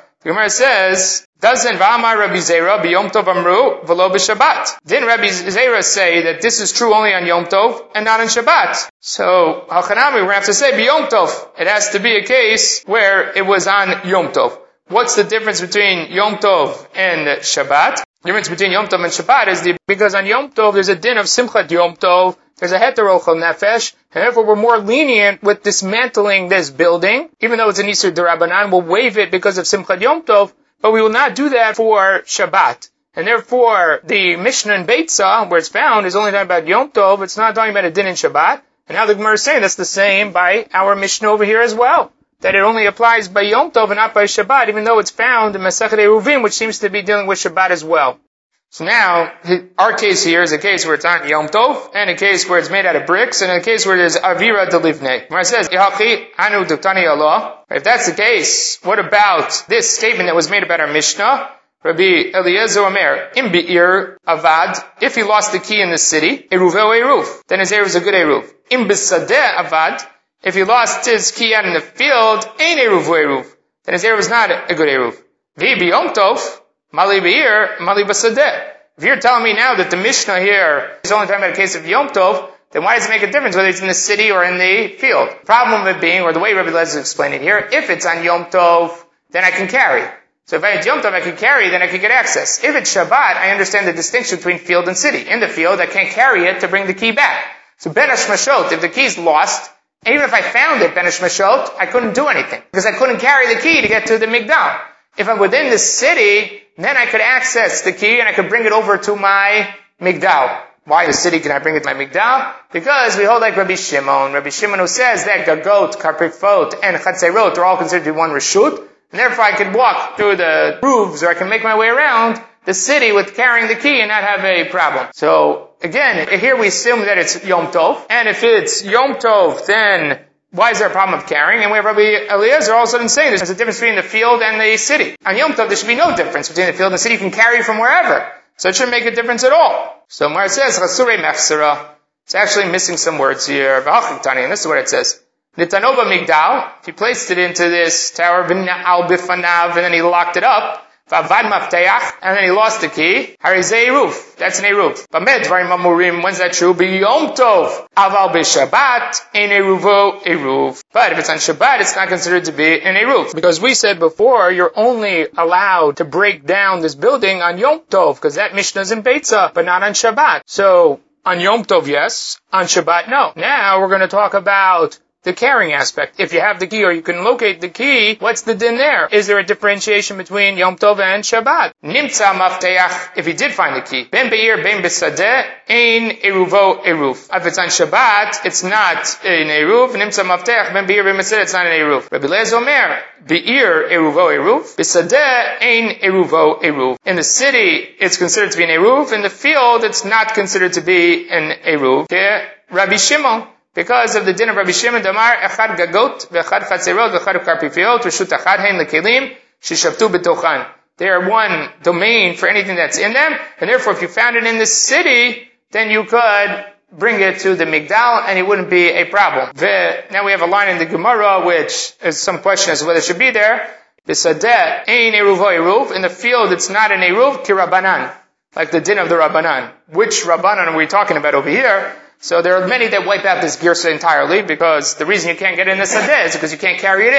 says, doesn't V'amar Rabbi Zera b'Yom Tov Amru v'lo b'Shabbat? Didn't Rabbi Zera say that this is true only on Yom Tov and not on Shabbat? So, Hachanami, we're going to have to say b'Yom Tov. It has to be a case where it was on Yom Tov. What's the difference between Yom Tov and Shabbat? The difference between Yom Tov and Shabbat is because on Yom Tov there's a din of Simchat Yom Tov, there's a heterochel nefesh, and therefore we're more lenient with dismantling this building. Even though it's an Isur D'Rabbanan, we'll waive it because of Simchat Yom Tov, but we will not do that for Shabbat. And therefore, the Mishnah in Beitza, where it's found, is only talking about Yom Tov, it's not talking about a din in Shabbat. And now the Gemara is saying that's the same by our Mishnah over here as well. That it only applies by Yom Tov and not by Shabbat, even though it's found in Masechet Eruvin, which seems to be dealing with Shabbat as well. So now, our case here is a case where it's on Yom Tov, and a case where it's made out of bricks, and a case where there's Avira Delivne. Where it says, Yahachi Anu Duktani Allah. If that's the case, what about this statement that was made about our Mishnah? Rabbi Eliezer Omer, Im Be'ir Avad, if he lost the key in the city, Eruveo Eruv, then his Eruv is a good Eruv. Im Besadeh Avad, if he lost his key out in the field, Ein Eruveo Eruv, then his Eruv is not a good Eruv. V'bi Yom Tov, Mali Be'ir, Mali Basadeh. If you're telling me now that the Mishnah here is only talking about a case of Yom Tov, then why does it make a difference whether it's in the city or in the field? Problem of it being, or the way Rabbi Lezer explained it here, if it's on Yom Tov, then I can carry. So if it's Yom Tov I can carry, then I can get access. If it's Shabbat, I understand the distinction between field and city. In the field, I can't carry it to bring the key back. So Ben Hashmashot, if the key's lost, even if I found it, Ben Hashmashot, I couldn't do anything. Because I couldn't carry the key to get to the Migdal. If I'm within the city, then I could access the key and I could bring it over to my Migdal. Why in the city can I bring it to my Migdal? Because we hold like Rabbi Shimon. Rabbi Shimon who says that Gagot, Karpifot, and Chatzerot are all considered to be one Reshut. And therefore I can walk through the roofs or I can make my way around the city with carrying the key and not have a problem. So again, here we assume that it's Yom Tov. And if it's Yom Tov, then why is there a problem of carrying? And we have Rabbi Eliezer all of a sudden saying there's a difference between the field and the city. On Yom Tov, there should be no difference between the field and the city. You can carry from wherever. So it shouldn't make a difference at all. So where it says, Chasurei Mechsera, it's actually missing some words here. And this is what it says. Nitanova Migdal, if he placed it into this tower, V'na'al Bifanav, and then he locked it up, V'avad Mafteach, and then he lost the key, Harizei Eruv, that's an Eruv. B'med Dvarim Amurim, when's that true? B'Yom Tov, Aval B'Shabbat, Ein Eruvo Eruv. But if it's on Shabbat, it's not considered to be an Eruv. Because we said before, you're only allowed to break down this building on Yom Tov, because that Mishnah is in Beitza, but not on Shabbat. So, on Yom Tov, yes. On Shabbat, no. Now, we're going to talk about the carrying aspect. If you have the key or you can locate the key, what's the din there? Is there a differentiation between Yom Tov and Shabbat? Nimtza mafteach, if he did find the key. Ben be'ir, ben besadeh, ein eruvo eruv. If it's on Shabbat, it's not an eruv. Nimtza mafteach, ben be'ir, ben besadeh, it's not an eruv. Rabbi Lezer Omer, be'ir eruvo eruv, besadeh, ein eruvo eruv. In the city, it's considered to be an eruv. In the field, it's not considered to be an eruv. Okay? Rabbi Shimon, because of the din of Rabbi Shimon, Damar, Echad Gagot, V'echad Chatzerot, V'echad Karpifiot, Reshut Achad Hein Lekelim, Shishavtu B'tochan. They are one domain for anything that's in them, and therefore if you found it in the city, then you could bring it to the Migdal, and it wouldn't be a problem. Now we have a line in the Gemara, which is some question as to whether it should be there. B'sadeh, Ein Eruvo Eruv. In the field, it's not an Eruv, Ki Rabbanan. Like the din of the Rabbanan. Which Rabbanan are we talking about over here? So there are many that wipe out this girsa entirely because the reason you can't get it in the sadeh is because you can't carry it in.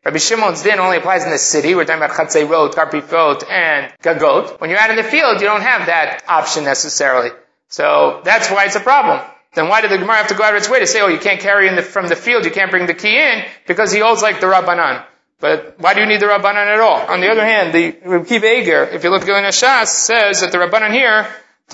Rabbi Shimon's din only applies in the city. We're talking about Chatzerot, Karpifot, and Gagot. When you're out in the field, you don't have that option necessarily. So that's why it's a problem. Then why did the Gemara have to go out of its way to say, you can't carry from the field, you can't bring the key in, because he holds like the Rabbanan. But why do you need the Rabbanan at all? On the other hand, the Reb Kiva Eger, if you look at Shas, says that the Rabbanan here, that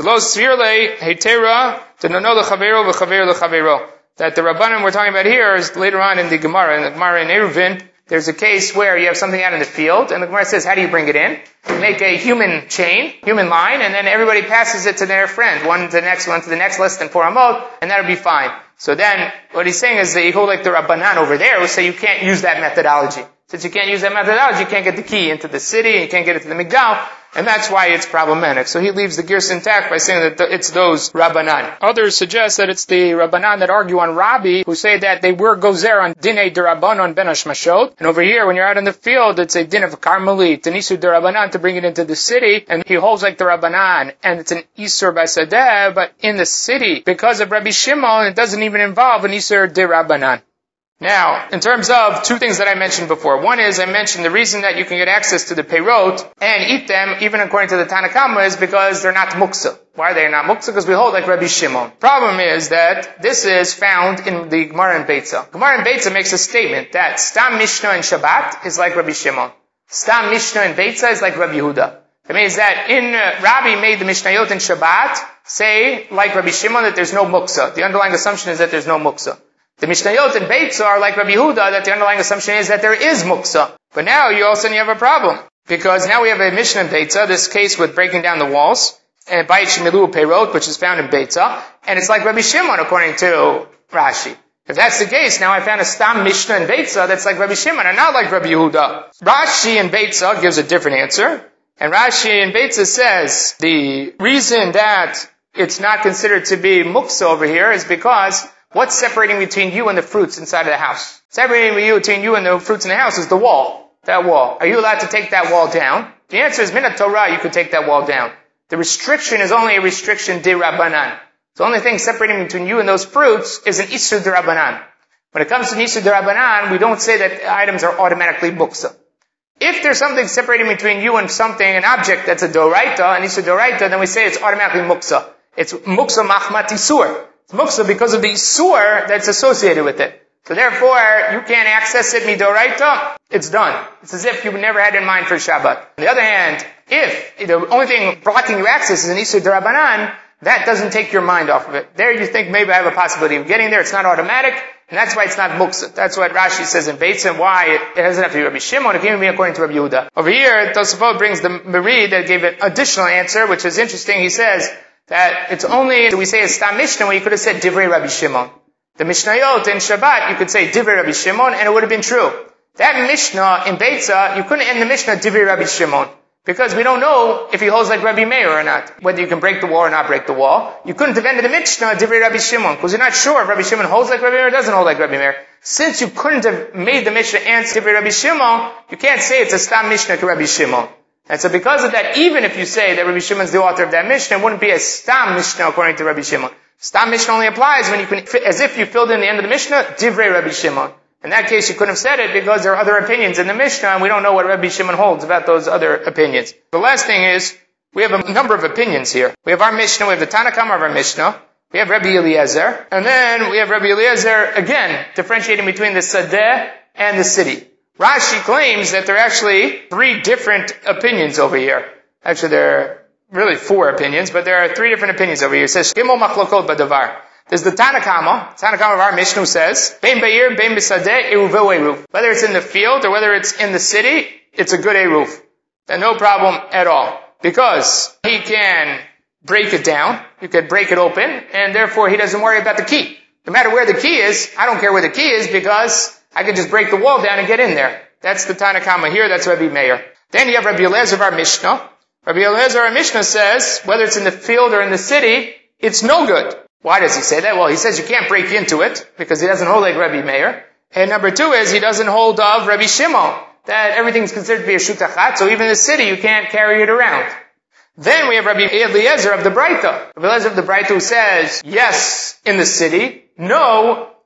the Rabbanan we're talking about here is later on in the Gemara. In the Gemara in Eruvin, there's a case where you have something out in the field, and the Gemara says, how do you bring it in? You make a human chain, human line, and then everybody passes it to their friend, one to the next, less than 4 amot, and that'll be fine. So then, what he's saying is that you hold like the Rabbanan over there, who say you can't use that methodology. Since you can't use that methodology, you can't get the key into the city, you can't get it to the Migdal, and that's why it's problematic. So he leaves the Girsa intact by saying that it's those Rabbanan. Others suggest that it's the Rabbanan that argue on Rabbi, who say that they were gozer on Dinei D'Rabbanan Ben Hashmashot. And over here, when you're out in the field, it's a din of Karmelit, an Isur D'Rabbanan to bring it into the city, and he holds like the Rabbanan, and it's an Isur Basadeh, but in the city, because of Rabbi Shimon, it doesn't even involve an Isur D'Rabbanan. Now, in terms of 2 things that I mentioned before. One is, I mentioned the reason that you can get access to the Peirot and eat them, even according to the Tanna Kamma, is because they're not muksa. Why are they not muksa? Because we hold like Rabbi Shimon. Problem is that this is found in the Gemara in Beitza. Gemara in Beitza makes a statement that Stam Mishnah in Shabbat is like Rabbi Shimon. Stam Mishnah in Beitza is like Rabbi Yehuda. It means that Rabbi made the Mishnayot in Shabbat say, like Rabbi Shimon, that there's no muksa. The underlying assumption is that there's no muksa. The Mishnayot and Beitza are like Rabbi Yehuda, that the underlying assumption is that there is muksa. But now you all of a sudden you have a problem. Because now we have a Mishnah in Beitza, this case with breaking down the walls, and Bayit Shemilu Peirot, which is found in Beitza, and it's like Rabbi Shimon according to Rashi. If that's the case, now I found a Stam Mishnah in Beitza that's like Rabbi Shimon and not like Rabbi Yehuda. Rashi in Beitza gives a different answer. And Rashi in Beitza says the reason that it's not considered to be muksa over here is because what's separating between you and the fruits inside of the house? Separating between you and the fruits in the house is the wall. That wall. Are you allowed to take that wall down? The answer is Minat Torah, you could take that wall down. The restriction is only a restriction de Rabbanan. The only thing separating between you and those fruits is an Isur de Rabbanan. When it comes to Isur de Rabbanan, we don't say that items are automatically muksa. If there's something separating between you and something, an object that's a doraita, an Isur doraita, then we say it's automatically muksa. It's muksa machmat Isur. It's muksa because of the Isur that's associated with it. So therefore, you can't access it midoraita, it's done. It's as if you never had it in mind for Shabbat. On the other hand, if the only thing blocking your access is an Isur D'Rabbanan, that doesn't take your mind off of it. There you think maybe I have a possibility of getting there, it's not automatic, and that's why it's not muksa. That's what Rashi says in Beitza, and why it doesn't have to be Rabbi Shimon, it can even be according to Rabbi Yehuda. Over here, Tosafot brings the Merid that gave an additional answer, which is interesting. He says that it's only, we say a Stam Mishnah, when you could have said Divrei Rabbi Shimon. The Mishnayot in Shabbat, you could say Divrei Rabbi Shimon, and it would have been true. That Mishnah in Beitza, you couldn't end the Mishnah Divrei Rabbi Shimon. Because we don't know if he holds like Rabbi Meir or not. Whether you can break the wall or not break the wall. You couldn't have ended the Mishnah Divrei Rabbi Shimon. Because you're not sure if Rabbi Shimon holds like Rabbi Meir or doesn't hold like Rabbi Meir. Since you couldn't have made the Mishnah answer Divrei Rabbi Shimon, you can't say it's a Stam Mishnah to Rabbi Shimon. And so because of that, even if you say that Rabbi Shimon's the author of that Mishnah, it wouldn't be a Stam Mishnah according to Rabbi Shimon. Stam Mishnah only applies when you can, as if you filled in the end of the Mishnah, Divrei Rabbi Shimon. In that case, you couldn't have said it because there are other opinions in the Mishnah, and we don't know what Rabbi Shimon holds about those other opinions. The last thing is, we have a number of opinions here. We have our Mishnah, we have the Tanna Kamma of our Mishnah, we have Rabbi Eliezer, and then we have Rabbi Eliezer, again, differentiating between the Sadeh and the city. Rashi claims that there are actually 3 different opinions over here. Actually, there are really 4 opinions, but there are 3 different opinions over here. It says, Gimel Machlokot Badavar. There's the Tanna Kamma of our Mishnah says, Bein Beir, Bein B'Sadeh, Eruvo Eruv. Whether it's in the field or whether it's in the city, it's a good Eruv. And no problem at all. Because he can break it down, you could break it open, and therefore he doesn't worry about the key. No matter where the key is, I don't care where the key is because I can just break the wall down and get in there. That's the Tanna Kamma here, that's Rabbi Meir. Then you have Rabbi Eliezer of our Mishnah. Rabbi Eliezer of our Mishnah says, whether it's in the field or in the city, it's no good. Why does he say that? Well, he says you can't break into it, because he doesn't hold like Rabbi Meir. And number 2 is, he doesn't hold of Rabbi Shimon, that everything's considered to be a shutachat, so even in the city you can't carry it around. Then we have Rabbi Eliezer of the Breita. Rabbi Eliezer of the Breita who says, yes, in the city, no,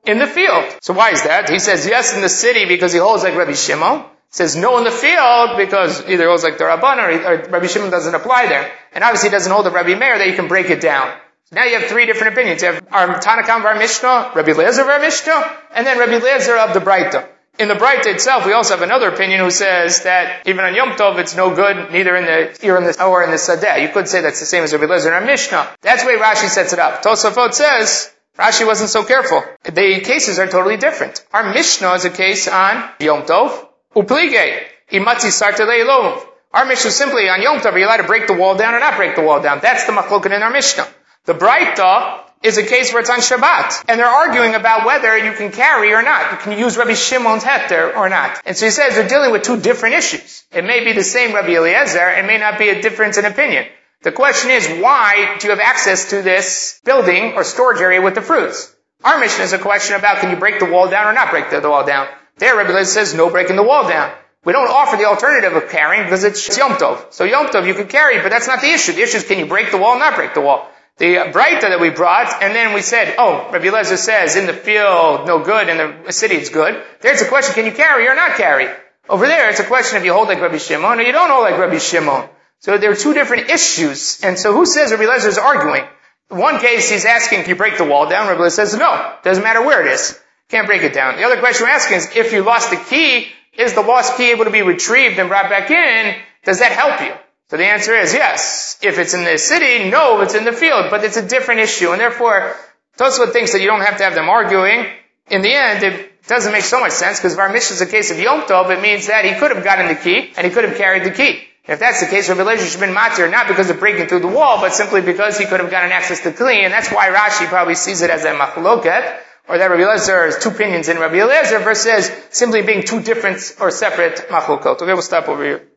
in the field. So why is that? He says yes in the city because he holds like Rabbi Shimon. He says no in the field because either holds like the Rabban or Rabbi Shimon doesn't apply there. And obviously he doesn't hold the Rabbi Meir that you can break it down. So now you have three different opinions. You have our Tanakam of our Mishnah, Rabbi Eliezer of our Mishnah, and then Rabbi Eliezer of the Breita. In the Breita itself, we also have another opinion who says that even on Yom Tov, it's no good, neither in the ear or in the Sadeh. You could say that's the same as Rabbi Eliezer in our Mishnah. That's the way Rashi sets it up. Tosafot says, Rashi wasn't so careful. The cases are totally different. Our Mishnah is a case on Yom Tov, Uplige, Imatzi Sartelei Lov. Our Mishnah is simply on Yom Tov, are you allowed to break the wall down or not break the wall down? That's the machloket in our Mishnah. The Breita is a case where it's on Shabbat. And they're arguing about whether you can carry or not. You can use Rabbi Shimon's heter or not. And so he says they're dealing with two different issues. It may be the same Rabbi Eliezer, it may not be a difference in opinion. The question is, why do you have access to this building or storage area with the fruits? Our mission is a question about can you break the wall down or not break the wall down. There, Rabbi Eliezer says no breaking the wall down. We don't offer the alternative of carrying because it's Yom Tov. So Yom Tov you can carry, but that's not the issue. The issue is can you break the wall or not break the wall. The Breita that we brought, and then we said, Rabbi Eliezer says in the field no good, in the city it's good. There's a question, can you carry or not carry? Over there, it's a question if you hold like Rabbi Shimon or you don't hold like Rabbi Shimon. So there are two different issues. And so who says Rabbi Eliezer is arguing? In one case, he's asking, can you break the wall down? Rabbi Eliezer says, no. Doesn't matter where it is. Can't break it down. The other question we're asking is, if you lost the key, is the lost key able to be retrieved and brought back in? Does that help you? So the answer is yes. If it's in the city, no, if it's in the field. But it's a different issue. And therefore, Tosfot thinks that you don't have to have them arguing. In the end, it doesn't make so much sense, because if our mission is a case of Yom Tov, it means that he could have gotten the key, and he could have carried the key. If that's the case, Rabbi Eliezer should have been matir, not because of breaking through the wall, but simply because he could have gotten access to kli, and that's why Rashi probably sees it as a machloket, or that Rabbi Eliezer has two opinions in Rabbi Eliezer versus simply being two different or separate machlokot. Okay, we'll stop over here.